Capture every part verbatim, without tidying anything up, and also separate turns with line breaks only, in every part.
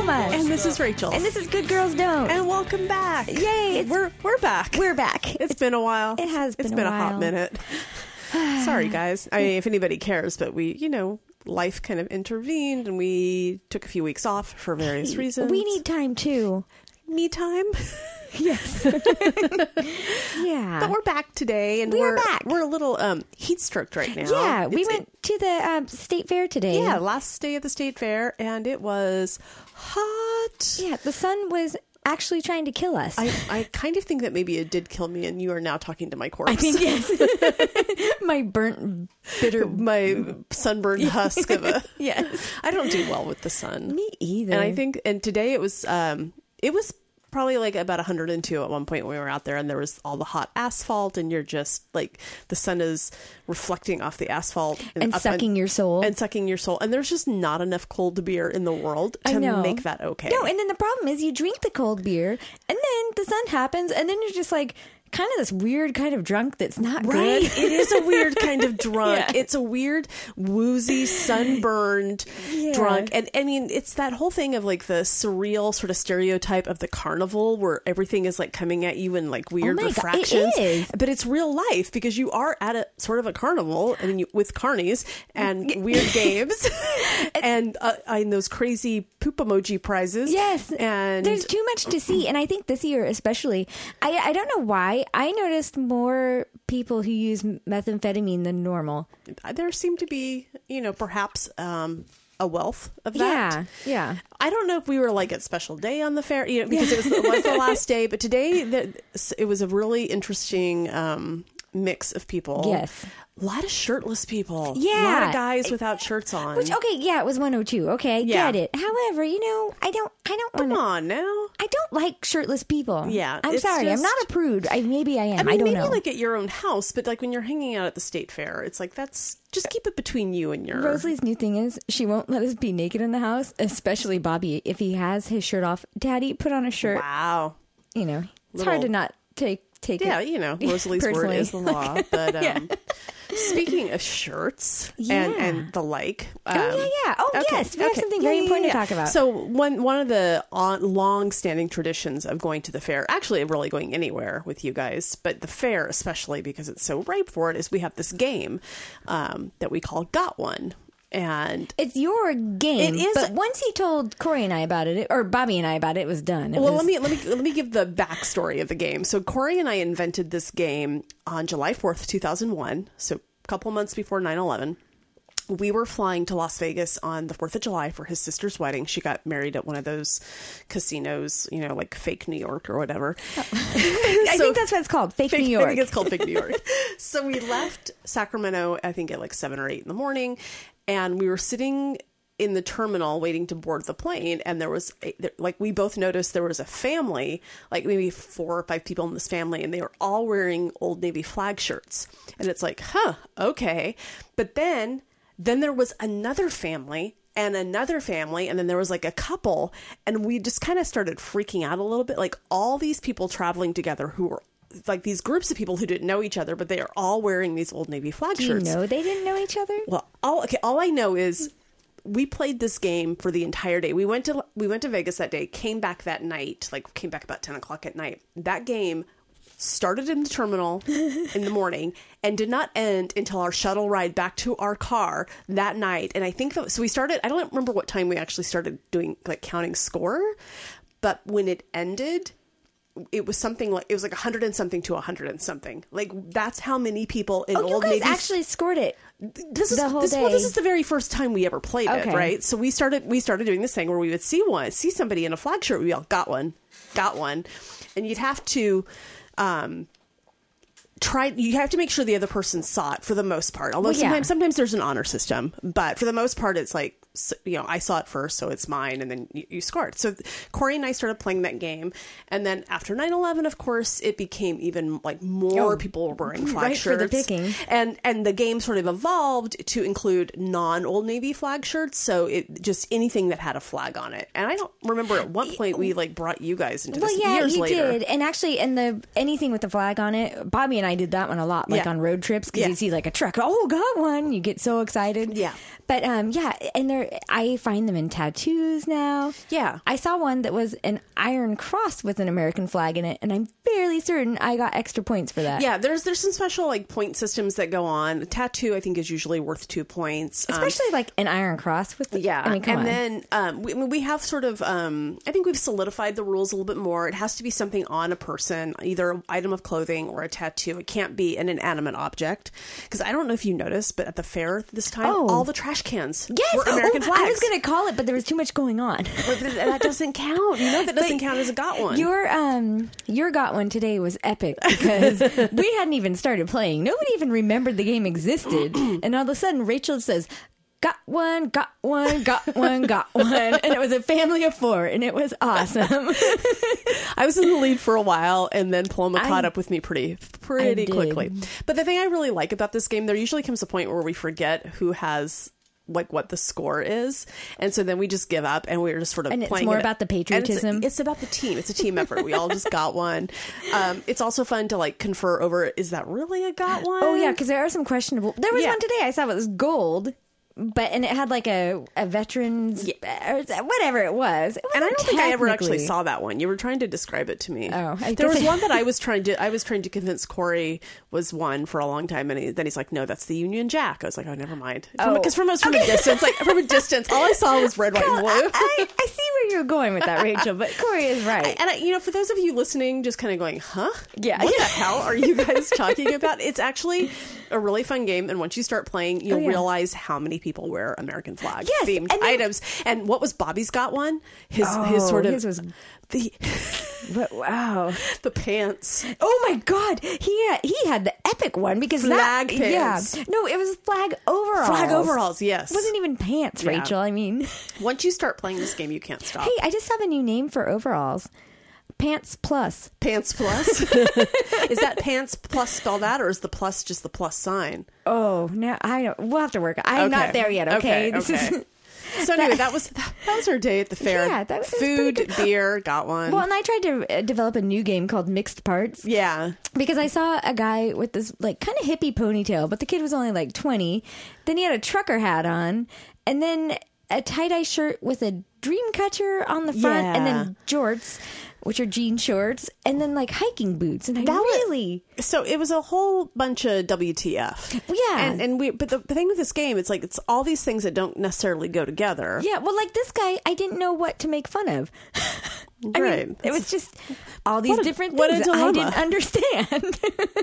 Alma.
And this is Rachel.
And this is Good Girls Don't.
And welcome back.
Yay. It's,
we're we're back.
We're back.
It's been a while.
It has been
It's
a
been a,
while.
hot minute. Sorry, guys. I mean, if anybody cares, but we, you know, life kind of intervened and we took a few weeks off for various reasons.
We need time, too.
Me time.
Yes. Yeah.
But we're back today, and
We are
we're
back.
We're a little um, heat stroked right now.
Yeah, we
It's-
went to the um, state fair today.
Yeah, last day of the state fair, and it was hot.
Yeah, the sun was actually trying to kill us.
I, I kind of think that maybe it did kill me, and you are now talking to my corpse.
I think, yes. My burnt, bitter...
my sunburned husk of a...
Yes.
I don't do well with the sun.
Me either.
And I think, and today it was, um, it was probably like about one hundred two at one point when we were out there, and there was all the hot asphalt, and you're just like, the sun is reflecting off the asphalt
And
up
sucking
and,
your soul.
and sucking your soul. And there's just not enough cold beer in the world
I
to
know.
make that okay.
No, and then the problem is you drink the cold beer, and then the sun happens, and then you're just like kind of this weird kind of drunk that's not
Right?
good.
It is a weird kind of drunk.
Yeah.
It's a weird, woozy, sunburned
Yeah.
drunk. And I mean, it's that whole thing of like the surreal sort of stereotype of the carnival where everything is like coming at you in like weird
my God, it
refractions.
is.
But it's real life because you are at a sort of a carnival and you, with carnies and weird games and, uh, and those crazy poop emoji prizes.
Yes.
And
There's too much to see. And I think this year especially, I, I don't know why, I noticed more people who use methamphetamine than normal.
there seemed to be, you know, perhaps um, a wealth of that.
Yeah, yeah.
I don't know if we were like at special day on the fair, you know, because it was, it was the last day, but today the, it was a really interesting um, mix of people.
Yes.
A lot of shirtless people.
Yeah.
A lot of guys without shirts on.
Which, okay, yeah, it was one oh two. Okay, I
Yeah.
get it. However, you know, I don't, I don't
Come
want to.
on now.
I don't like shirtless people.
Yeah,
I'm
it's
sorry. I'm
just-
not a prude. I maybe I am.
I mean,
I don't
maybe
know.
like at your own house, but like when you're hanging out at the state fair, it's like that's just keep it between you and your.
Rosalie's new thing is she won't let us be naked in the house, especially Bobby. If he has his shirt off, Daddy, put on a shirt.
Wow.
You know, it's
Little-
hard to not take take
Yeah,
it.
you know, Rosalie's word
Personally.
is the law. But um,
Yeah.
speaking of shirts
Yeah.
and, and the like. Um,
Oh, yeah, yeah. Oh,
okay,
yes. We have
okay.
something
Yeah,
very
yeah,
important
yeah.
to talk about.
So one one of the on, long-standing traditions of going to the fair, actually really going anywhere with you guys, but the fair especially because it's so ripe for it, is we have this game um, that we call Got One. And
It's your game.
It is-
But once he told Corey and I about it, or Bobby and I about it, it was done. It
well,
was,
let me let me let me give the backstory of the game. So Corey and I invented this game on July fourth, two thousand one. So a couple months before nine eleven. We were flying to Las Vegas on the fourth of July for his sister's wedding. She got married at one of those casinos, you know, like fake New York or whatever.
I think that's what it's called. Fake,
Fake-
New York.
I think it's called Fake New York. So we left Sacramento, I think at like seven or eight in the morning, and we were sitting in the terminal waiting to board the plane, and there was a, there, like we both noticed there was a family, like maybe four or five people in this family, and they were all wearing Old Navy flag shirts. And it's like, huh, okay. But then then there was another family and another family, and then there was like a couple, and we just kind of started freaking out a little bit, like all these people traveling together who were like these groups of people who didn't know each other, but they are all wearing these Old Navy flag
Do you
shirts.
know they didn't know each other?
Well, all okay. All I know is we played this game for the entire day. We went to we went to Vegas that day, came back that night, like came back about ten o'clock at night. That game started in the terminal in the morning and did not end until our shuttle ride back to our car that night. And I think that, so we started, I don't remember what time we actually started doing like counting score, but when it ended, it was something like, it was like a hundred and something to a hundred and something. Like that's how many people in
Oh, you
Old
guys
Navy
actually scored it.
this is
the whole
this, well,
day.
this is the very first time we ever played it,
Okay.
right? So we started we started doing this thing where we would see one, see somebody in a flag shirt, we all got one, got one, and you'd have to um, try. You have to make sure the other person saw it for the most part. Although
Well, yeah.
sometimes sometimes there's an honor system, but for the most part, it's like, so, you know, I saw it first, so it's mine, and then you, you scored. So Corey and I started playing that game, and then after nine eleven, of course, it became even like more
Oh,
people were wearing flag
right for
shirts.
the picking.
And and the game sort of evolved to include non Old Navy flag shirts, so it just anything that had a flag on it. And I don't remember at what point we like brought you guys into
Well,
this
yeah,
years
you
later.
did. And actually, and the anything with the flag on it, Bobby and I did that one a lot, like
Yeah.
on road trips, because
Yeah.
you see like a truck, oh, got one, you get so excited.
Yeah.
But um, yeah, and there there, I find them in tattoos now.
Yeah.
I saw one that was an iron cross with an American flag in it, and I'm fairly certain I got extra points for that.
Yeah, there's there's some special like point systems that go on. A tattoo, I think, is usually worth two points.
Especially um, like an iron cross with the,
yeah.
I mean, come
and
on.
then um, we, we have sort of um, I think we've solidified the rules a little bit more. It has to be something on a person, either an item of clothing or a tattoo. It can't be an inanimate object. Because I don't know if you noticed, but at the fair this time,
Oh.
all the trash cans
Yes,
were American
oh,
flags.
I was going to call it, but there was too much going on.
But that doesn't count. You know that doesn't count as a got one.
Your um, your got one today was epic because we hadn't even started playing. Nobody even remembered the game existed, and all of a sudden Rachel says, "Got one, got one, got one, got one," and it was a family of four, and it was awesome.
I was in the lead for a while, and then Paloma
I-
caught up with me pretty pretty
I did.
quickly. But the thing I really like about this game, there usually comes a point where we forget who has like what the score is, and so then we just give up and we're just sort of
And it's
playing
more
it.
about the
And it's-
patriotism.
It's, about the team. It's a team effort. We all just got one. Um, it's also fun to like confer over. Is that really a got one?
Oh yeah, because there are some questionable. There was
Yeah.
one today I saw it was gold. But and it had like a a veterans or whatever it was. It
And I
wasn't
don't think I ever actually
technically-
saw that one. You were trying to describe it to me.
Oh, I
there
guess
was
I-
one that I was trying to. I was trying to convince Corey was one for a long time, and he, then he's like, "No, that's the Union Jack." I was like, "Oh, never mind."
Oh.
Because from, from a distance, like from a distance, all I saw was red, white, and blue.
I, I, I see where you're going with that, Rachel. But Corey is right.
And I, you know, for those of you listening, just kind of going, "Huh?
Yeah.
what the hell are you guys talking about?" It's actually a really fun game, and once you start playing, you'll
Oh, yeah.
realize how many people wear American flag
Yes,
themed
and then-
items. And what was Bobby's got one? His
Oh,
his sort of
his was-
the
But wow.
the pants.
Oh my God, he had, he had the epic one because
Flag
that,
pants.
Yeah, no, it was flag overalls.
Flag overalls, yes.
It wasn't even pants,
Yeah.
Rachel. I mean,
Once you start playing this game, you can't stop.
hey, I just have a new name for overalls. Pants plus.
Pants plus? Is that pants plus spelled out, or is the plus just the plus sign?
Oh no, I don't. We'll have to work. I'm
Okay.
not there yet. Okay,
Okay,
this
okay.
is.
So anyway, that was that was our day at the fair.
Yeah, that was- it was
food,
pretty good.
beer, got one.
Well, and I tried to uh, develop a new game called Mixed Parts.
yeah.
Because I saw a guy with this like kind of hippie ponytail, but the kid was only like twenty. Then he had a trucker hat on, and then a tie-dye shirt with a dream catcher on the front, and then jorts, which are jean shorts, and then like hiking boots. And I
That was-
really,
So it was a whole bunch of W T F.
Yeah.
And and we but the, the thing with this game, it's like it's all these things that don't necessarily go together.
yeah. Well, like this guy, I didn't know what to make fun of. I
Right.
mean, it was just all these
What a-
different
what a
things that I
dilemma.
didn't understand.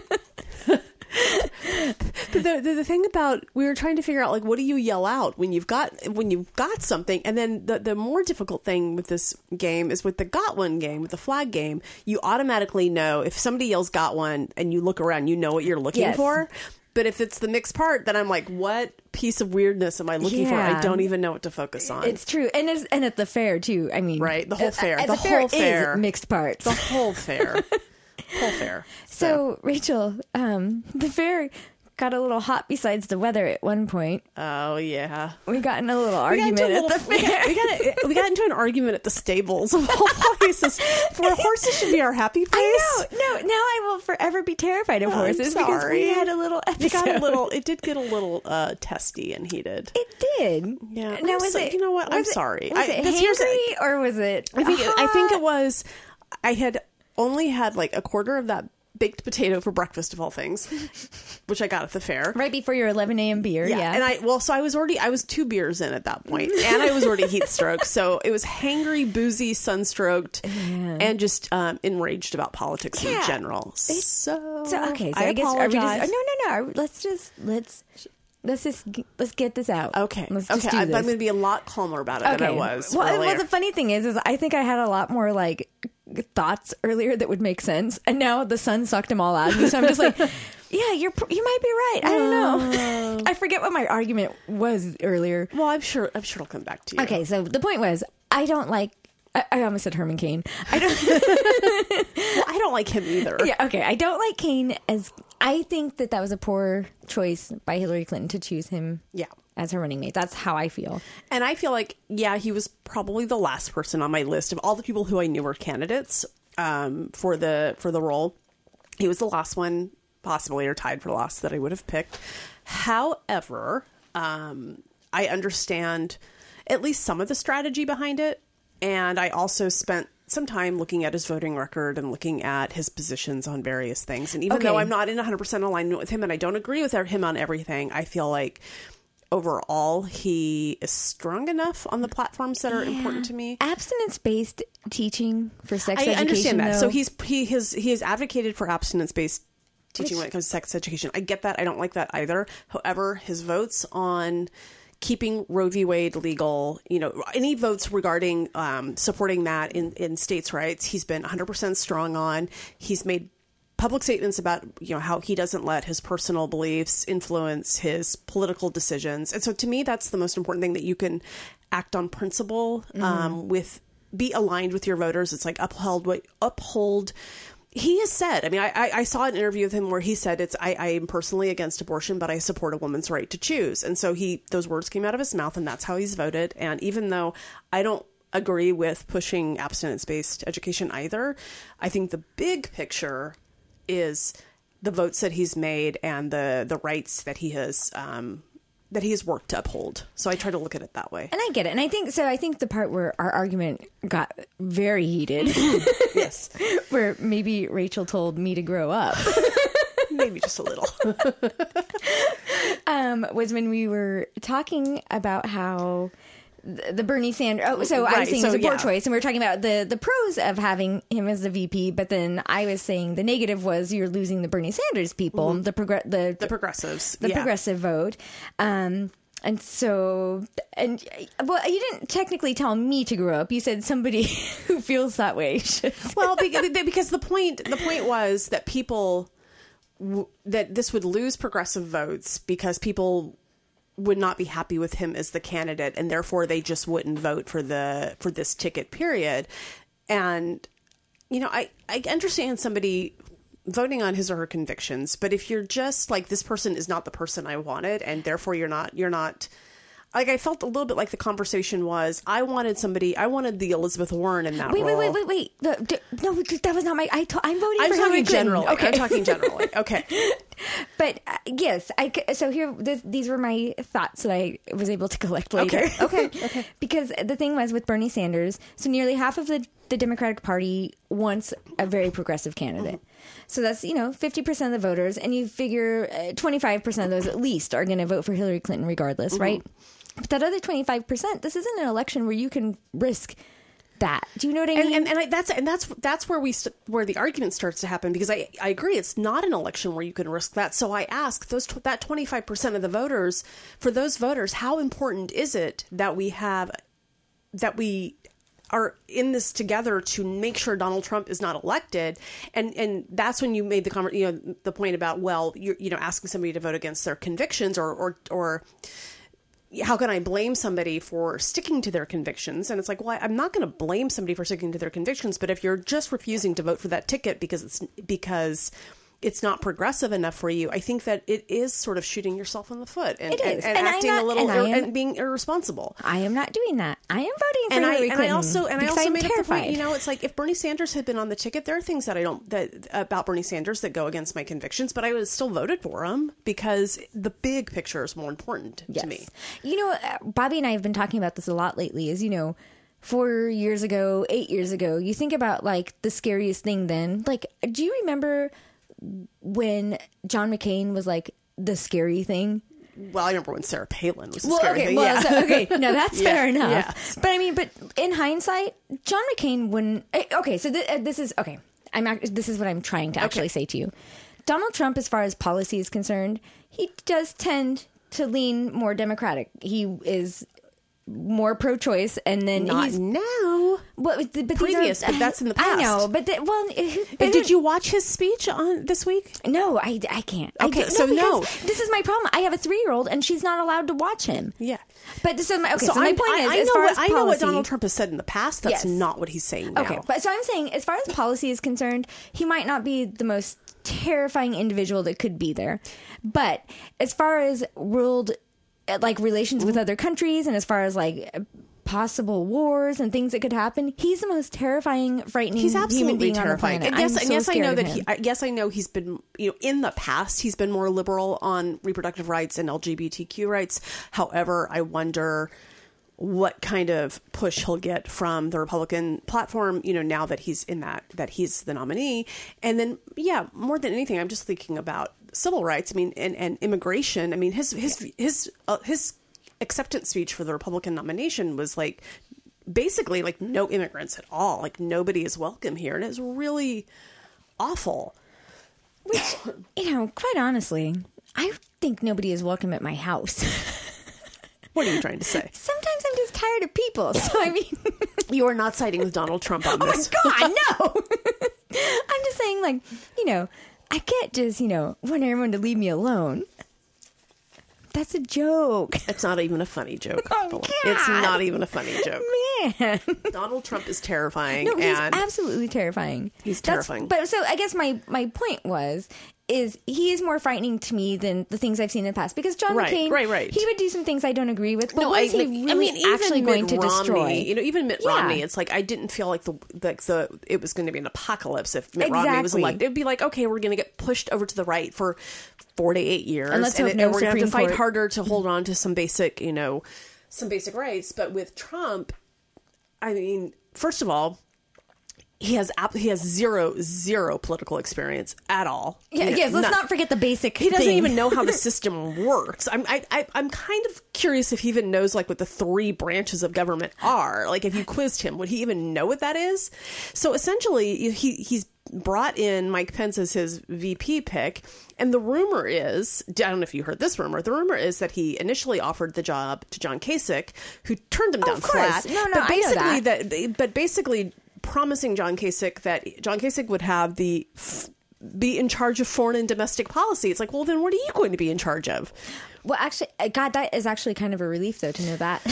But the, the the thing about we were trying to figure out like what do you yell out when you've got when you've got something, and then the the more difficult thing with this game is with the got one game, with the flag game, you automatically know if somebody yells got one and you look around, you know what you're looking
Yes.
for. But if it's the mixed part, then I'm like, what piece of weirdness am I looking for? I
Yeah.
don't even know what to focus on.
It's true, and it's, and at the fair too. I mean,
Right, the whole
at-
fair.
at
The
the, fair
whole fair.
is mixed parts.
the whole fair, whole fair.
So, Rachel, um, the fair got a little hot besides the weather at one point.
Oh yeah.
We got in a little
We got,
argument
into a
at
little,
the
we,
fair.
got, we, got, we got into an argument at the stables of all places. Where horses should be our happy place.
I know. No, now I will forever be terrified of
I'm
because we
sorry.
had a little episode.
It got a little. It did get a little uh, testy and heated.
It did.
Yeah.
Now
I'm
was
so-
it?
you know what? I'm
was it-
sorry.
Was
I-
it
this year's-
hangry or was it?
I think. I think it
hot?
was. I had only had like a quarter of that baked potato for breakfast of all things, which I got at the fair.
right before your eleven a.m. beer. Yeah,
And I, well, so I was already, I was two beers in at that point, and I was already heat stroked. So it was hangry, boozy, sunstroked,
Yeah.
and just um, enraged about politics
Yeah.
in general. So,
So okay, so
I,
I, guess are we just?
apologize.
Oh, no, no, no. Let's just let's let's just let's get this out.
Okay,
let's just
okay.
do
I'm,
this.
I'm going to be a lot calmer about it than I was.
Well,
earlier.
well, the funny thing is, is I think I had a lot more like thoughts earlier that would make sense, and now the sun sucked them all out of me. So I'm just like, yeah, you're pr- you might be right. I don't know. I forget what my argument was earlier.
Well, I'm sure. I'm sure it'll come back to you.
Okay, so the point was, I don't like. I, I almost said Herman Cain. I don't.
Well, I don't like him either.
Yeah, okay. I don't like Cain as. I think that that was a poor choice by Hillary Clinton to choose him.
Yeah.
As her running mate. That's how I feel.
And I feel like, yeah, he was probably the last person on my list of all the people who I knew were candidates um, for the for the role. He was the last one, possibly, or tied for last, that I would have picked. However, um, I understand, at least some of the strategy behind it. And I also spent some time looking at his voting record and looking at his positions on various things. And even
Okay.
though I'm not in one hundred percent alignment with him and I don't agree with him on everything, I feel like overall he is strong enough on the platforms that are
Yeah.
important to me.
Abstinence-based teaching for sex
I
education,
understand that.
though.
So he's he has he has advocated for abstinence-based teaching
Which-
when it comes to sex education. I get that. I don't like that either. However, his votes on keeping Roe v. Wade legal, you know, any votes regarding um, supporting that in, in states' rights, he's been one hundred percent strong on. He's made public statements about, you know, how he doesn't let his personal beliefs influence his political decisions. And so to me, that's the most important thing, that you can act on principle um, mm-hmm. with, be aligned with your voters. It's like upheld what uphold. He has said, I mean, I, I, I saw an interview with him where he said, it's, I, I am personally against abortion, but I support a woman's right to choose. And so he, those words came out of his mouth and that's how he's voted. And even though I don't agree with pushing abstinence-based education either, I think the big picture is the votes that he's made and the, the rights that he has, um, that he has worked to uphold. So I try to look at it that way.
And I get it. And I think, so I think the part where our argument got very heated.
Yes.
Where maybe Rachel told me to grow up.
Maybe just a little.
um, was when we were talking about how the, the Bernie Sanders, oh, so
right.
I was saying
so,
it's a poor
yeah.
choice, and we were talking about the, the pros of having him as the V P, but then I was saying the negative was you're losing the Bernie Sanders people, mm-hmm. the, progr- the,
the progressives,
the
yeah.
progressive vote. Um, And so, and well, you didn't technically tell me to grow up. You said somebody who feels that way should.
Well, because the point, the point was that people, that this would lose progressive votes because people would not be happy with him as the candidate, and therefore they just wouldn't vote for the for this ticket period. And you know, I I understand somebody voting on his or her convictions, but if you're just like, this person is not the person I wanted, and therefore you're not you're not like, I felt a little bit like the conversation was, I wanted somebody, I wanted the Elizabeth Warren in that
wait,
role.
Wait, wait, wait, wait. The, no, that was not my, I to, I'm voting
I'm
for
talking
Hillary Clinton.
generally.
Okay.
I'm talking generally. Okay.
But uh, yes, I, so here, this, these were my thoughts that I was able to collect later.
Okay. Okay. Okay.
Because the thing was with Bernie Sanders, so nearly half of the, the Democratic Party wants a very progressive candidate. Mm-hmm. So that's, you know, fifty percent of the voters, and you figure uh, twenty-five percent of those at least are going to vote for Hillary Clinton regardless, mm-hmm. right? But that other twenty-five percent, this isn't an election where you can risk that. Do you know what I mean?
And, and, and I, that's and that's that's where we st- where the argument starts to happen, because I, I agree, it's not an election where you can risk that. So I ask those tw- that twenty-five percent of the voters, for those voters, how important is it that we have that we are in this together to make sure Donald Trump is not elected? And and that's when you made the conver- you know the point about, well, you're you know asking somebody to vote against their convictions, or or or how can I blame somebody for sticking to their convictions? And it's like, well, I'm not going to blame somebody for sticking to their convictions, but if you're just refusing to vote for that ticket because it's because it's not progressive enough for you, I think that it is sort of shooting yourself in the foot and,
it is.
and, and
and
acting
not,
a little
and,
ir-
am,
and being irresponsible.
I am not doing that. I am voting for
and
Hillary
I,
Clinton.
And I also and I also
I'm
made
terrified.
up the point, you know, it's like, if Bernie Sanders had been on the ticket, there are things that I don't that about Bernie Sanders that go against my convictions, but I would have still voted for him because the big picture is more important
yes.
to me.
You know, uh, Bobby and I have been talking about this a lot lately. Is, you know, four years ago, eight years ago, you think about like the scariest thing then. Like, do you remember when John McCain was like the scary thing?
Well, I remember when Sarah Palin was the
well,
scary
okay,
thing.
well,
Yeah.
so, okay, no, that's
Yeah,
fair enough.
yeah.
But I mean, but in hindsight, John McCain wouldn't. Okay, so th- uh, this is okay. I'm act- this is what I'm trying to actually
Okay.
say to you. Donald Trump, as far as policy is concerned, he does tend to lean more Democratic. He is more pro-choice, and then
Not
he's
now.
well, but these
Previous,
are,
but that's in the past.
I know, but the, well, but
Did you watch his speech on this week?
No, I, I can't.
Okay,
I do,
so no.
because this is my problem. I have a three-year-old, and she's not allowed to watch him.
Yeah.
But so my, okay, so,
So,
my
I'm-
point
I,
is,
I
as
know
far
what
as
I
policy,
know what Donald Trump has said in the past. That's
Yes.
not what he's saying now.
Okay, but so I'm saying, as far as policy is concerned, he might not be the most terrifying individual that could be there, but as far as world, like relations with other countries, and as far as like possible wars and things that could happen, he's the most terrifying, frightening
He's
human
absolutely
being
terrifying.
on the
And
planet.
yes,
I'm
and
so
yes, I know
scared
that
of
he.
him.
I, yes, I know he's been. You know, in the past, he's been more liberal on reproductive rights and L G B T Q rights. However, I wonder what kind of push he'll get from the Republican platform, you know, now that he's in that, that he's the nominee. And then, yeah, more than anything, I'm just thinking about civil rights. I mean, and, and immigration. I mean, his, his, his, uh, his acceptance speech for the Republican nomination was like, basically like no immigrants at all. Like nobody is welcome here. And it's really awful.
Which, you know, quite honestly, I think nobody is welcome at my house.
What are you trying to say?
Sometimes I'm just tired of people. So, I mean...
You are not siding with Donald Trump on this.
Oh, my God, no! I'm just saying, like, you know, I can't just, you know, want everyone to leave me alone. That's a joke.
It's not even a funny joke.
Oh, God.
It's not even a funny joke.
Man.
Donald Trump is terrifying.
No, he's
and
absolutely terrifying.
He's
That's,
terrifying.
But so I guess my, my point was... is he is more frightening to me than the things I've seen in the past. Because John
right,
McCain,
right, right.
he would do some things I don't agree with, but
no,
was
I,
he
like,
really
I mean, even
actually going
Mitt
to destroy?
Romney, you know, even Mitt
Yeah.
Romney, it's like I didn't feel like the like the it was going to be an apocalypse if Mitt
Exactly.
Romney was elected. It'd be like, okay, we're going to get pushed over to the right for four to eight years,
And let's
and,
hope
it-
no
and we're going to have to
Supreme
fight
Court-
harder to hold on to some basic, you know, some basic rights. But with Trump, I mean, first of all, he has ap- he has zero zero political experience at all.
Yeah,
You know,
yes, let's
none.
not forget the basic
He doesn't
thing.
even know how the system works. I'm I, I, I'm kind of curious if he even knows like what the three branches of government are. Like if you quizzed him, would he even know what that is? So essentially, he he's brought in Mike Pence as his V P pick, and the rumor is, I don't know if you heard this rumor. The rumor is that he initially offered the job to John Kasich, who turned him
Oh,
down
of course.
flat.
No, no,
but
I know
basically
that.
But basically. promising John Kasich that John Kasich would have the f- be in charge of foreign and domestic policy. It's like, well, then what are you going to be in charge of?
Well, actually, uh, God, that is actually kind of a relief, though, to know that.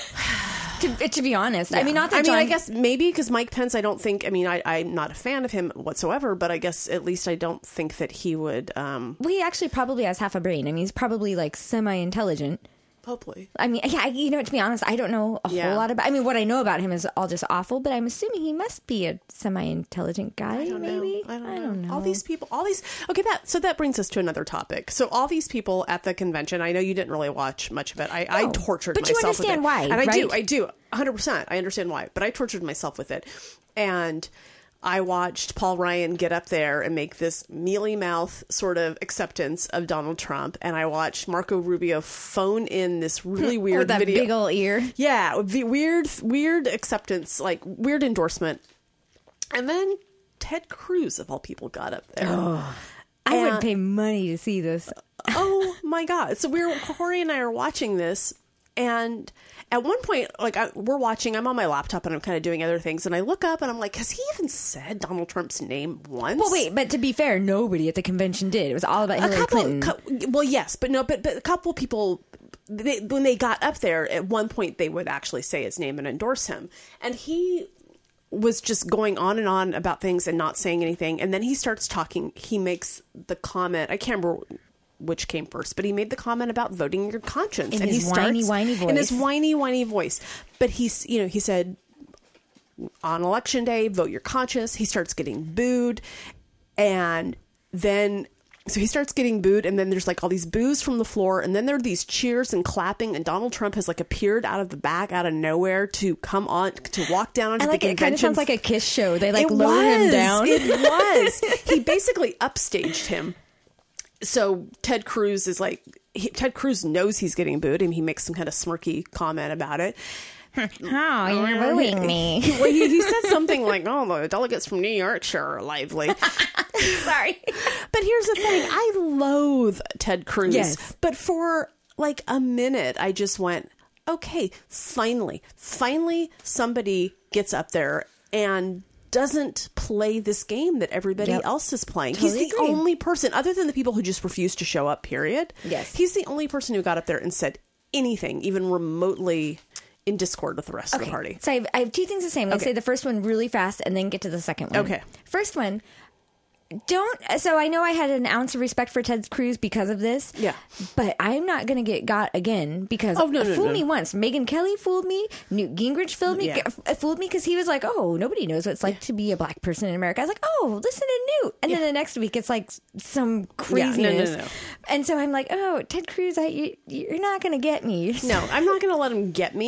to, to be honest, I mean, not that
I mean,
John...
I guess maybe because Mike Pence, I don't think. I mean, I, I'm not a fan of him whatsoever, but I guess at least I don't think that he would. Um,
Well, he actually probably has half a brain. I mean, he's probably like semi-intelligent.
Hopefully.
I mean, yeah, you know, to be honest, I don't know a
Yeah.
whole lot about. I mean, what I know about him is all just awful. But I'm assuming he must be a semi-intelligent guy.
I don't
maybe
know. I don't,
I
know.
don't know.
All these people, all these. Okay, that so that brings us to another topic. So all these people at the convention. I know you didn't really watch much of it. I, I
No,
tortured
but you
myself with it,
understand why,
and I do.
right?
I do. one hundred percent. I understand why, but I tortured myself with it, and I watched Paul Ryan get up there and make this mealy mouth sort of acceptance of Donald Trump, and I watched Marco Rubio phone in this really weird
With that
video.
big old ear.
Yeah, the weird, weird acceptance, like weird endorsement. And then Ted Cruz, of all people, got up there.
Oh, I
And-
would pay money to see this.
Oh my God. So we're, Corey and I are watching this. And at one point, like I, we're watching, I'm on my laptop and I'm kind of doing other things. And I look up and I'm like, has he even said Donald Trump's name once?
Well, wait, but to be fair, nobody at the convention did. It was all about
A
Hillary
couple,
Clinton.
cou- well, yes, but no, but, but a couple people, they, when they got up there, at one point they would actually say his name and endorse him. And he was just going on and on about things and not saying anything. And then he starts talking. He makes the comment, I can't remember which came first, but he made the comment about voting your conscience.
In
and
his
he
whiny,
starts,
whiny
In his
voice.
whiny, whiny voice. But he's, you know, he said, on election day, vote your conscience. He starts getting booed. And then, so he starts getting booed. And then there's like all these boos from the floor. And then there are these cheers and clapping. And Donald Trump has like appeared out of the back, out of nowhere to come on, to walk down onto
I like
the
it. It kind of
convention.
sounds like a Kiss show. They like
It
lower him
was.
down.
It was. He basically upstaged him. So Ted Cruz is like, he, Ted Cruz knows he's getting booed, and he makes some kind of smirky comment about it.
Oh, you're booing me.
Well, he, he said something like, "Oh, the delegates from New York sure are lively."
Sorry.
But here's the thing: I loathe Ted Cruz.
Yes.
But for like a minute, I just went, "Okay, finally, finally, somebody gets up there and doesn't play this game that everybody
Yep.
else is playing."
Totally
He's the
agree.
only person, other than the people who just refused to show up. Period.
Yes.
He's the only person who got up there and said anything, even remotely in discord with the rest of the party.
So I have, I have two things to say. I'm going to
Okay.
say the first one really fast and then get to the second one.
Okay.
First one, don't. So I know I had an ounce of respect for Ted Cruz because of this.
Yeah.
But I'm not going to get got again because
Oh, no, no,
fooled
no.
me once. Megyn Kelly fooled me. Newt Gingrich fooled me.
Yeah.
G- fooled me because he was like, oh, nobody knows what it's like to be a black person in America. I was like, oh, listen to Newt. And then the next week it's like some craziness.
no, no.
And so I'm like, oh, Ted Cruz, I, you, you're not going to get me.
No, I'm not going to let him get me.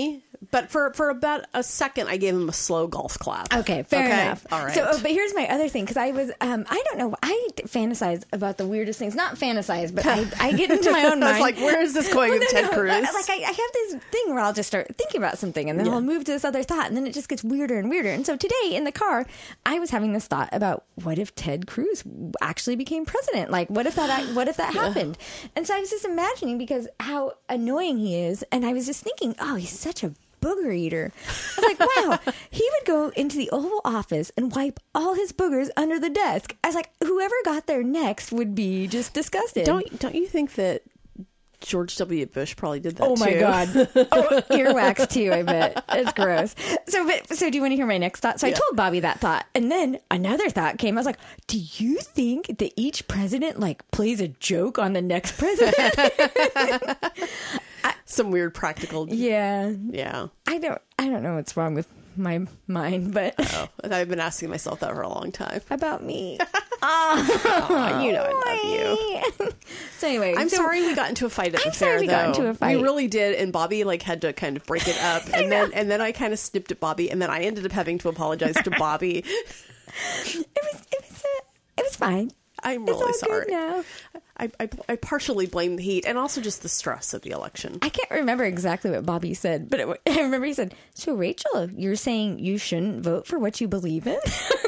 But for, for about a second, I gave him a slow golf clap.
Okay, fair
okay?
enough.
All right.
So, oh, but here's my other thing, because I was, um, I don't know, I fantasize about the weirdest things. Not fantasize, but I, I get into my own mind.
I was like, where is this going
well,
with
no,
Ted
no,
Cruz?
Like, I, I have this thing where I'll just start thinking about something, and then
Yeah.
I'll move to this other thought, and then it just gets weirder and weirder. And so today in the car, I was having this thought about what if Ted Cruz actually became president? Like, what if that, what if that
Yeah.
happened? And so I was just imagining, because how annoying he is, and I was just thinking, oh, he's such a booger eater. I was like, wow, he would go into the Oval Office and wipe all his boogers under the desk. I was like, whoever got there next would be just disgusted.
Don't don't you think that George W. Bush probably did that
Oh my
too?
God. Oh, earwax too, I bet. It's gross. So, but, so do you want to hear my next thought? So
Yeah.
I told Bobby that thought. And then another thought came. I was like, do you think that each president like plays a joke on the next president?
Some weird practical.
Yeah.
Yeah.
I don't, I don't know what's wrong with my mind, but
Oh, and I've been asking myself that for a long time.
about me.
Oh, you know I love you.
So anyway,
I'm
so-
sorry we got into a fight at
I'm
the fair.
sorry we got
though.
into a fight.
We really did, and Bobby like had to kind of break it up, and then and then I kind of snipped at Bobby, and then I ended up having to apologize to Bobby.
It was, it was, uh, it was fine.
I'm
It's
really
all
sorry.
good now.
I, I I partially blame the heat and also just the stress of the election.
I can't remember exactly what Bobby said, but it, I remember he said, "So Rachel, you're saying you shouldn't vote for what you believe in?"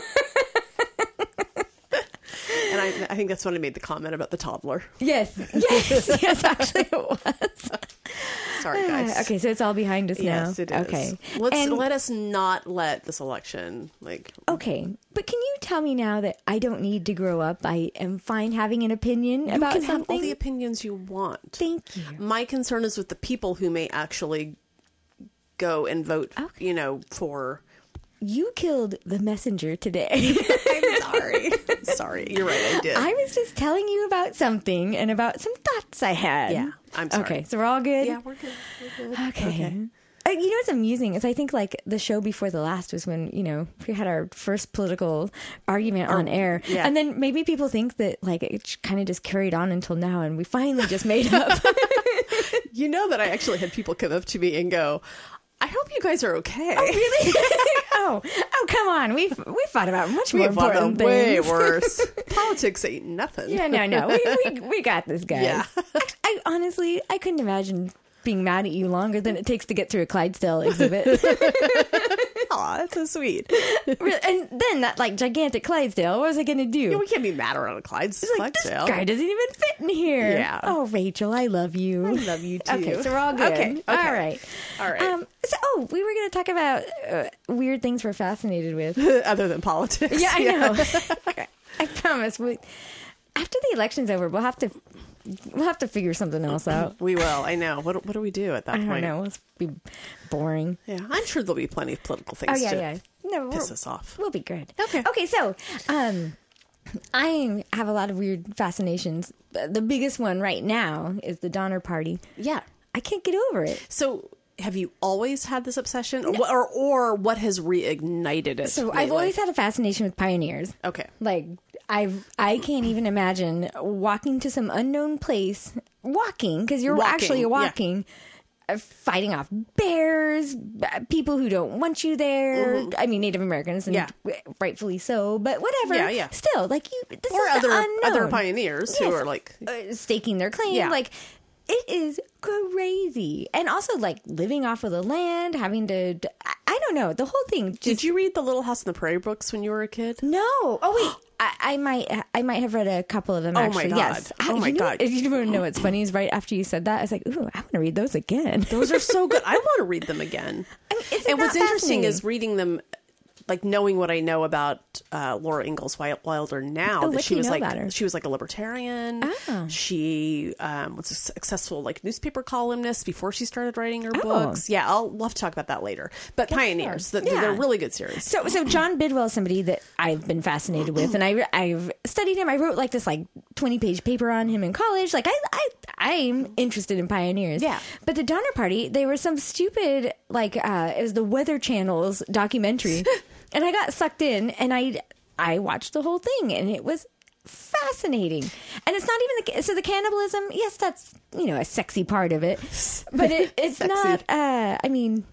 And I, I think that's when I made the comment about the toddler.
Yes, yes, yes. Actually, it was.
Sorry, guys.
Okay, so it's all behind us now.
Yes, it is.
Okay,
Let's
And-
let us not let this election like.
Okay, but can you tell me now that I don't need to grow up? I am fine having an opinion
You
about
can have
something.
all the opinions you want.
Thank you.
My concern is with the people who may actually go and vote.
Okay.
You know, for.
You killed the messenger today.
I'm sorry. Sorry, you're right. I did.
I was just telling you about something and about some thoughts I had.
Yeah, I'm sorry.
Okay, so we're all good?
Yeah, we're good. We're good.
Okay.
Okay.
Uh, you know what's amusing is I think like the show before the last was when, you know, we had our first political argument on air.
yeah.
And then maybe people think that like it kind of just carried on until now and we finally just made up.
You know that I actually had people come up to me and go, "I hope you guys are okay."
Oh, really? oh, oh, come on. We've, we fought about much more
We've fought
important
them way
things.
worse. Politics ain't nothing.
Yeah, no, no. We, we, we got this, guys.
Yeah.
I, I honestly, I couldn't imagine being mad at you longer than it takes to get through a Clydesdale exhibit.
Aw, that's so sweet.
Really, and then that like gigantic Clydesdale, what was I going to do?
Yeah, we can't be mad around a Clydes-
It's like,
Clydesdale.
this guy doesn't even fit in here.
Yeah.
Oh, Rachel, I love you.
I love you too.
Okay, so we're all good.
Okay, okay.
All right.
All right.
Um, so, oh, we were going to talk about uh, weird things we're fascinated with.
Other than politics.
Yeah, I know. I promise. We, after the election's over, we'll have to we'll have to figure something else out.
We will. I know. What What do we do at that
I don't
point?
know. It'll be boring.
Yeah, I'm sure there'll be plenty of political things
Oh yeah,
to
yeah. No,
piss
we'll,
us off.
we'll be good.
Okay.
Okay. So, um, I have a lot of weird fascinations. The biggest one right now is the Donner Party.
Yeah.
I can't get over it.
So, have you always had this obsession, or, or or what has reignited it?
So
lately?
I've always had a fascination with pioneers.
Okay.
Like I've I can't even imagine walking to some unknown place, walking because you're
Walking,
actually
yeah.
walking, uh, fighting off bears, b- people who don't want you there. I mean, Native Americans, and
Yeah.
rightfully so. But whatever.
Yeah, yeah.
Still, like you, this
Or
is
other
the unknown.
other pioneers who
Yes.
are like,
Uh, staking their claim.
Yeah.
Like it is crazy, and also like living off of the land, having to. I, I don't know the whole thing. Just,
did you read the Little House on the Prairie books when you were a kid?
No. Oh wait, I, I might. I might have read a couple of them.
Oh, my
actually.
God.
Yes.
Oh,
I-
my
you know,
God.
If you want to know what's funny is right after you said that, I was like, "Ooh, I want to read those again."
Those are so good. I want to read them again.
I mean, isn't
And what's
that
interesting is
fascinating?
reading them, like knowing what I know about uh, Laura Ingalls Wi- Wilder now.
Oh,
that
what
she
do you
was
know
like
about her?
she was like a libertarian.
Oh.
She um, was a successful like newspaper columnist before she started writing her
Oh.
books. Yeah, I'll love to talk about that later. But Pioneers,
sure.
the,
Yeah.
they're a really good series.
So, so John Bidwell is somebody that I've been fascinated with, and I, I've studied him. I wrote like this like twenty page paper on him in college. Like I, I, I'm interested in pioneers.
Yeah.
But the Donner Party, they were some stupid like uh, it was the Weather Channel's documentary, and I got sucked in, and I, I watched the whole thing, and it was fascinating. And it's not even the so the cannibalism. Yes, that's you know a sexy part of it, but it, it's
Sexy.
not. Uh, I mean,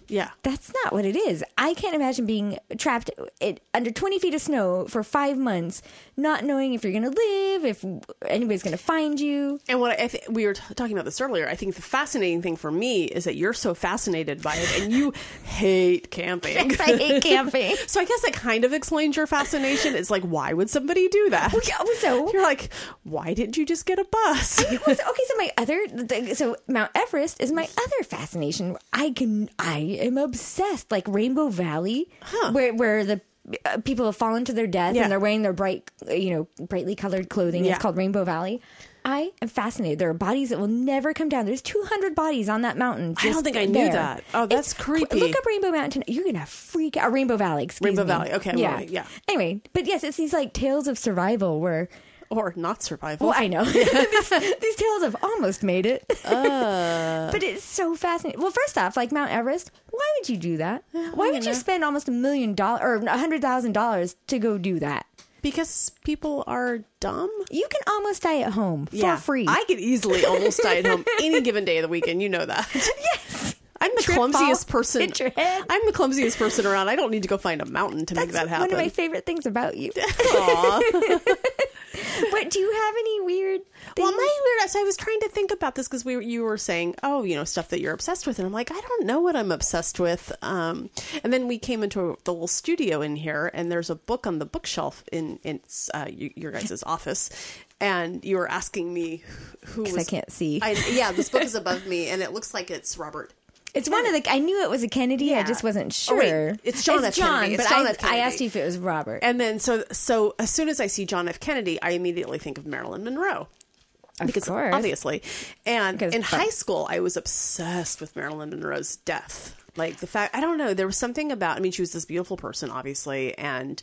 Yeah.
That's not what it is. I can't imagine being trapped it, under twenty feet of snow for five months, not knowing if you're going to live, if anybody's going to find you.
And what I th- we were t- talking about this earlier, I think the fascinating thing for me is that you're so fascinated by it and you hate camping.
Yes, I hate camping.
So I guess that kind of explains your fascination. It's like, why would somebody do that?
So
you're like, why didn't you just get a bus?
Okay, so my other, so Mount Everest is my other fascination. I can, I am obsessed. Like Rainbow Valley,
huh.
where where the uh, people have fallen to their death
yeah.
and they're wearing their bright, you know, brightly colored clothing.
Yeah.
It's called Rainbow Valley. I am fascinated. There are bodies that will never come down. There's two hundred bodies on that mountain.
I don't think I knew
there.
that. Oh, that's
it's,
creepy.
Look up Rainbow Mountain. You're going to freak out. Rainbow Valley, excuse
Rainbow
me.
Valley. Okay.
Yeah.
Well, yeah.
Anyway, but yes, it's these like tales of survival where...
Or not survival.
Well, I know. these, these tales have almost made it.
Uh,
but it's so fascinating. Well, first off, like Mount Everest, why would you do that? Why would you spend almost a million dollars or a hundred thousand dollars to go do that?
Because people are dumb.
You can almost die at home for
yeah.
free.
I could easily almost die at home any given day of the weekend. You know that.
Yes.
I'm the
Trip,
clumsiest
fall,
person.
hit your head.
I'm the clumsiest person around. I don't need to go find a mountain to
That's
make that happen.
one of my favorite things about you.
Aw.
But do you have any weird things?
Well, my weird. So I was trying to think about this because we were, you were saying, oh, you know, stuff that you're obsessed with, and I'm like, I don't know what I'm obsessed with. Um, and then we came into the little studio in here, and there's a book on the bookshelf in in uh, you, your guys' office, and you were asking me who was.
I can't see.
I, yeah, this book is above me, and it looks like it's Robert.
It's one of the. I knew it was a Kennedy.
Yeah.
I just wasn't sure.
Oh, wait. It's John F.
John,
Kennedy. It's
but
John
I,
F. Kennedy.
I asked you if it was Robert.
And then so so as soon as I see John F. Kennedy, I immediately think of Marilyn Monroe.
Of
because
course.
obviously. And
Because
in
fun.
high school, I was obsessed with Marilyn Monroe's death. Like the fact, I don't know, there was something about, I mean, she was this beautiful person, obviously, and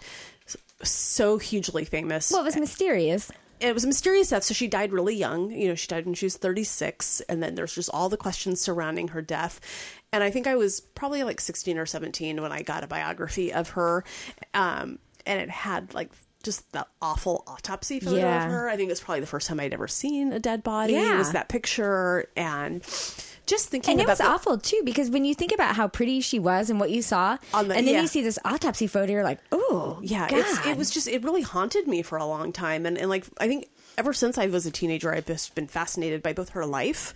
so hugely famous.
Well, it was mysterious.
It was a mysterious death. So she died really young. You know, she died when she was thirty-six. And then there's just all the questions surrounding her death. And I think I was probably like sixteen or seventeen when I got a biography of her. Um, and it had like just that awful autopsy photo
Yeah.
of her. I think it was probably the first time I'd ever seen a dead body.
Yeah.
It was that picture. And just thinking
And it
about
was
the,
awful too, because when you think about how pretty she was and what you saw,
On the-
and then
yeah.
you see this autopsy photo, you're like, oh,
Yeah,
God.
it's, it was just, it really haunted me for a long time. And, and like, I think ever since I was a teenager, I've just been fascinated by both her life.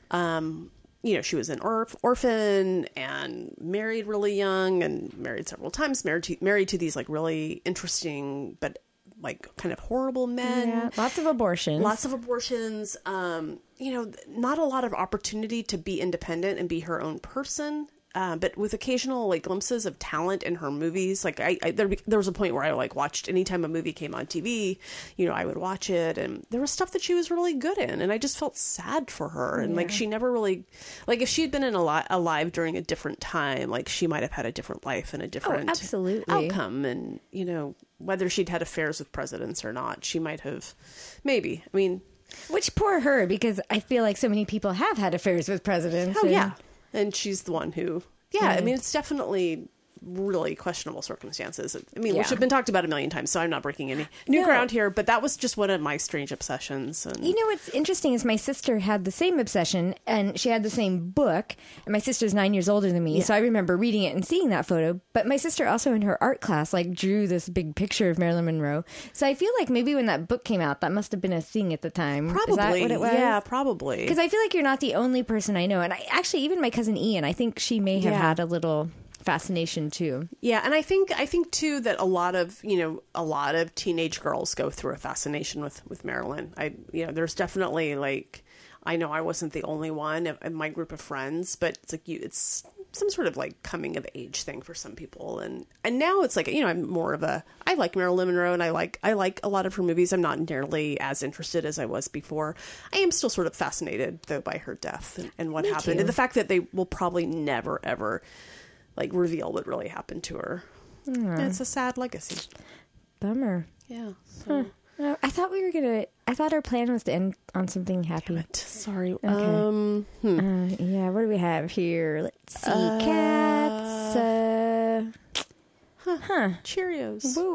Um, you know, she was an orf- orphan and married really young and married several times, married to, married to these like really interesting, but like kind of horrible men.
Yeah, lots of abortions.
Lots of abortions. Um, you know, not a lot of opportunity to be independent and be her own person. Uh, but with occasional like glimpses of talent in her movies, like I, I there, there was a point where I like watched anytime a movie came on T V, you know, I would watch it, and there was stuff that she was really good in, and I just felt sad for her, and
Yeah.
like she never really, like if she had been in a li- alive during a different time, like she might have had a different life and a different
absolutely.
outcome, and you know whether she'd had affairs with presidents or not, she might have, maybe. I mean,
Which poor her, because I feel like so many people have had affairs with presidents.
oh
and-
yeah. And she's the one who, yeah, I
Yeah.
mean, it's definitely really questionable circumstances. I mean,
Yeah.
which have been talked about a million times, so I'm not breaking any new
No.
ground here, but that was just one of my strange obsessions. And
You know what's interesting is my sister had the same obsession, and she had the same book, and my sister's nine years older than me,
Yeah.
so I remember reading it and seeing that photo. But my sister also in her art class like drew this big picture of Marilyn Monroe. So I feel like maybe when that book came out, that must have been a thing at the time.
probably,
Is that what it was?
yeah, probably.
Because I feel like you're not the only person I know, and I actually even my cousin Ian, I think she may have
Yeah.
had a little fascination too.
Yeah, and I think I think too that a lot of you know a lot of teenage girls go through a fascination with with Marilyn. I you know there's definitely like I know I wasn't the only one in in my group of friends, but it's like you it's some sort of like coming of age thing for some people, and and now it's like you know I'm more of a I like Marilyn Monroe and I like I like a lot of her movies. I'm not nearly as interested as I was before. I am still sort of fascinated though by her death and, and what
Me
happened,
too.
and the fact that they will probably never ever like reveal what really happened to her. And it's a sad legacy.
Bummer.
Yeah. So.
No, I thought we were gonna. I thought our plan was to end on something happy.
But, sorry. Um. Hmm.
Uh, yeah, what do we have here? Let's see.
Uh,
Cats. Uh,
Huh.
huh.
Cheerios.
Woo.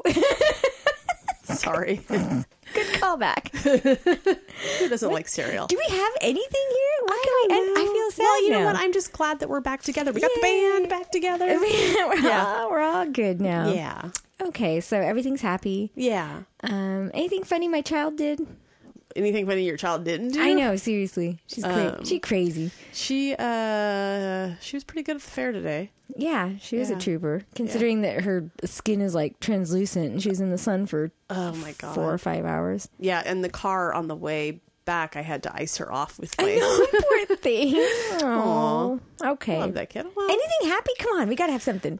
Sorry.
Good callback.
Who doesn't like cereal?
Do we have anything here? What can we end? I feel sad
Well, you
now.
know what? I'm just glad that we're back together. We got the
Yay.
band back together.
we're,
Yeah.
all, we're all good now.
Yeah.
Okay, so everything's happy.
Yeah.
Um, anything funny my child did?
Anything funny your child didn't do?
I know, seriously. She's cra-
Um,
she crazy.
She uh she was pretty good at the fair today.
Yeah, she was
Yeah.
a trooper. Considering that her skin is like translucent and she's in the sun for
Oh my god.
four or five hours.
Yeah, and the car on the way back I had to ice her off with
I
my
know, poor thing. Aww. Okay.
love that kid. Well,
Anything happy? Come on, we gotta have something.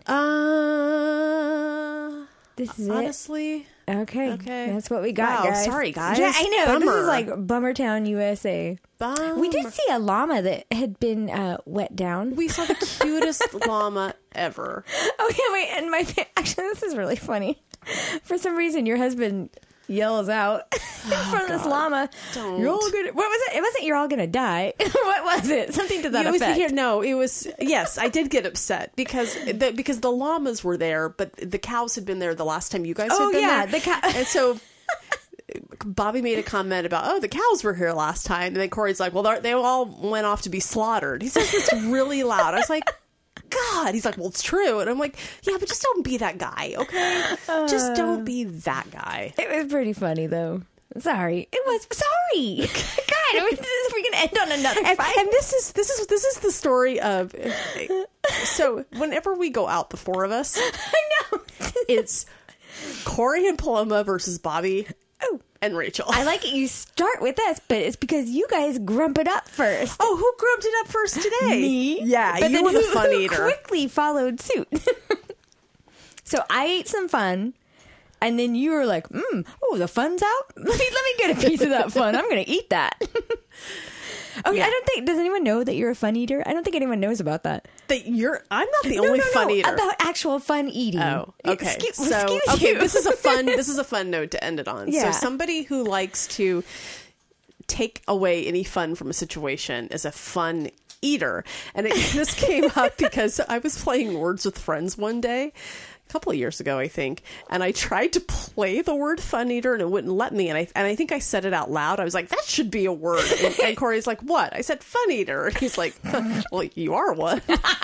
uh
This is
honestly,
it. Okay.
Okay.
That's what we got,
Wow,
guys.
sorry, guys.
Yeah, I know. This
Bummer.
is like Bummertown, U S A.
bummer.
We did see a llama that had been uh, wet down.
We saw the cutest llama ever.
Oh yeah, wait, and my fa- actually this is really funny. For some reason, your husband yells out from this
God.
llama.
Don't.
You're all gonna. What was it? It wasn't you're all gonna die. What was it? Something to that
It was
effect.
here. No, it was. Yes, I did get upset because the, because the llamas were there, but the cows had been there the last time you guys
Oh,
had been
yeah,
there.
the cow-
And so Bobby made a comment about, oh, the cows were here last time, and then Corey's like, well, they're- they all went off to be slaughtered. He says this really loud. I was like, God. He's like, well, it's true, and I'm like, yeah, but just don't be that guy, okay? Just don't be that guy.
It was pretty funny though. Sorry, it was sorry. God, are we, is we gonna end on another
And,
fight?
and this is this is this is the story of. So whenever we go out, the four of us,
I know.
it's Corey and Paloma versus Bobby
Oh,
and Rachel.
I like it. You start with us, but it's because you guys grump it up first.
Oh, who grubbed it up first today?
Me?
Yeah,
But
you
then
were the
who-
fun
who
eater.
quickly followed suit. So I ate some fun, and then you were like, mm, "Oh, the fun's out. Let me let me get a piece of that fun. I'm gonna eat that." Okay,
Yeah.
I don't think. Does anyone know that you're a fun eater? I don't think anyone knows about that.
That you're. I'm not the
No,
only
no, no,
fun eater.
about actual fun eating.
Oh, okay.
Excuse,
so
excuse
okay,
you.
this is a fun. This is a fun note to end it on.
Yeah.
So somebody who likes to take away any fun from a situation is a fun eater, and it, this came up because I was playing Words with Friends one day. A couple of years ago, I think, and I tried to play the word "fun eater" and it wouldn't let me. And I and I think I said it out loud. I was like, "That should be a word." And, and Corey's like, "What?" I said, "Fun eater." And he's like, "Well, you are one."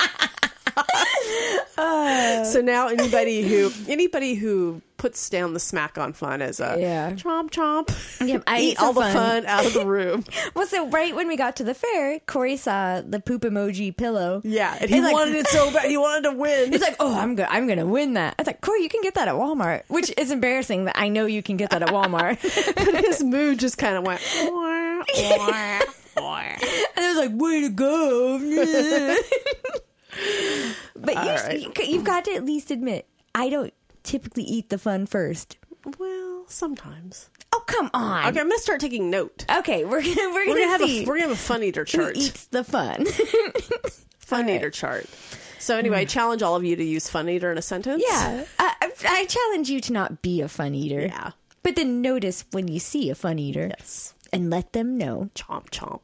Uh,
So now anybody who anybody who puts down the smack on fun as a
Yeah.
chomp chomp,
Yep, I
eat
ate some
all the
fun.
fun out of the room.
Well, so right when we got to the fair, Corey saw the poop emoji pillow.
Yeah, and he
He's like-
wanted it so bad. He wanted to win.
He's like, "Oh, I'm gonna, I'm gonna win that." I was like, "Corey, you can get that at Walmart," which is embarrassing that I know you can get that at Walmart.
But his mood just kind of went. "Wah, wah, wah."
And I was like, "Way to go!" But
All
you,
right.
you, you've got to at least admit, I don't typically eat the fun first.
Well, sometimes.
Oh, come on.
Okay, I'm gonna start taking note.
Okay, we're gonna we're
We're
gonna,
gonna have
see
a we're gonna have a fun eater
who
chart.
eats the fun.
Fun
all right.
eater chart. So anyway, I challenge all of you to use fun eater in a sentence.
Yeah, I, I, I challenge you to not be a fun eater.
Yeah.
But then notice when you see a fun eater.
Yes.
And let them know.
Chomp chomp.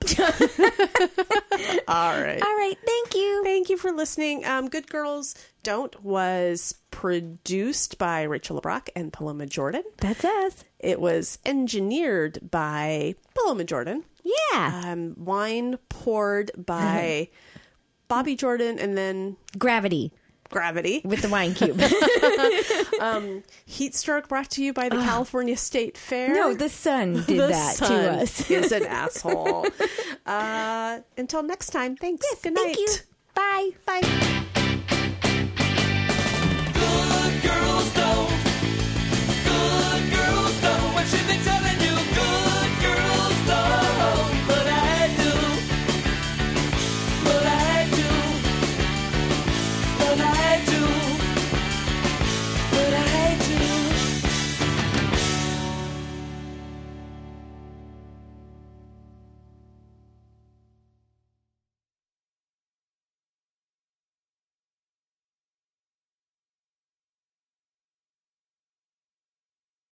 All right.
All right, thank you.
Thank you for listening. Um, Good Girls Don't was produced by Rachel LeBrock and Paloma Jordan.
That's us.
It was engineered by Paloma Jordan.
Yeah.
Um, wine poured by Bobby Jordan, and then
Gravity
Gravity.
with the wine cube.
Um, Heat Stroke brought to you by the California State Fair.
No, the sun did
The
that
sun
to us.
is an asshole. Uh, until next time, thanks. Good night.
Thank you. Bye.
Bye.